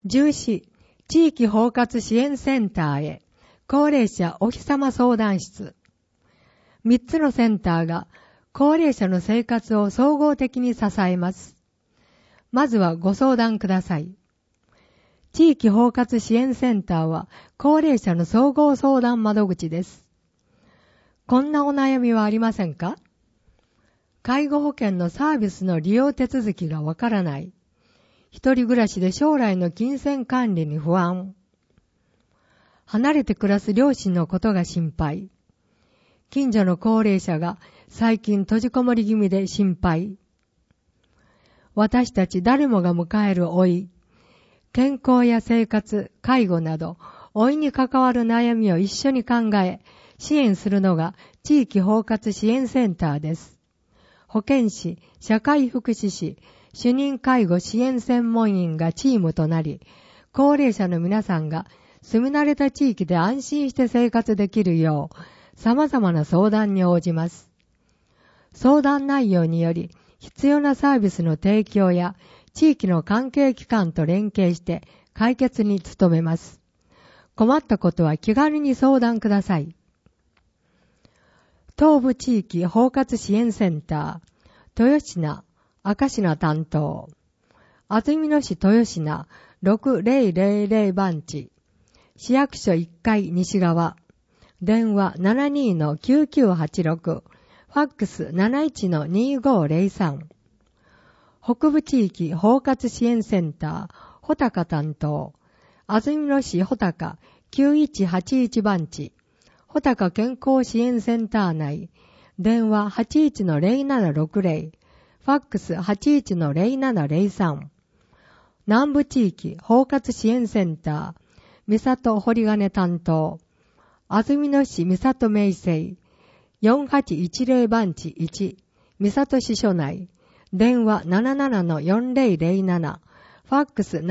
14、地域包括支援センターへ、高齢者お日様相談室。3つのセンターが高齢者の生活を総合的に支えます。まずはご相談ください。地域包括支援センターは高齢者の総合相談窓口です。こんなお悩みはありませんか？介護保険のサービスの利用手続きがわからない。一人暮らしで将来の金銭管理に不安。離れて暮らす両親のことが心配。近所の高齢者が最近閉じこもり気味で心配。私たち誰もが迎える老い。健康や生活、介護など、老いに関わる悩みを一緒に考え、支援するのが地域包括支援センターです。保健師、社会福祉士、主任介護支援専門員がチームとなり、高齢者の皆さんが住み慣れた地域で安心して生活できるよう、様々な相談に応じます。相談内容により、必要なサービスの提供や、地域の関係機関と連携して解決に努めます。困ったことは気軽に相談ください。東部地域包括支援センター、豊品、明品担当、安曇野市豊品6000番地、市役所1階西側、電話 72-9986、ファックス 71-2503、北部地域包括支援センター、穂高担当、安曇野市穂高9181番地、穂高健康支援センター内、電話 81-0760、ファックス 81-0703、南部地域包括支援センター、三郷堀金担当、安曇野市三郷名生4810番地1、三郷支所内、電話 77-4007、ファックス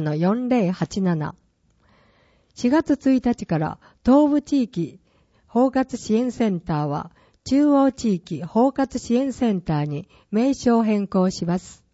77-4087。4月1日から東部地域包括支援センターは中央地域包括支援センターに名称変更します。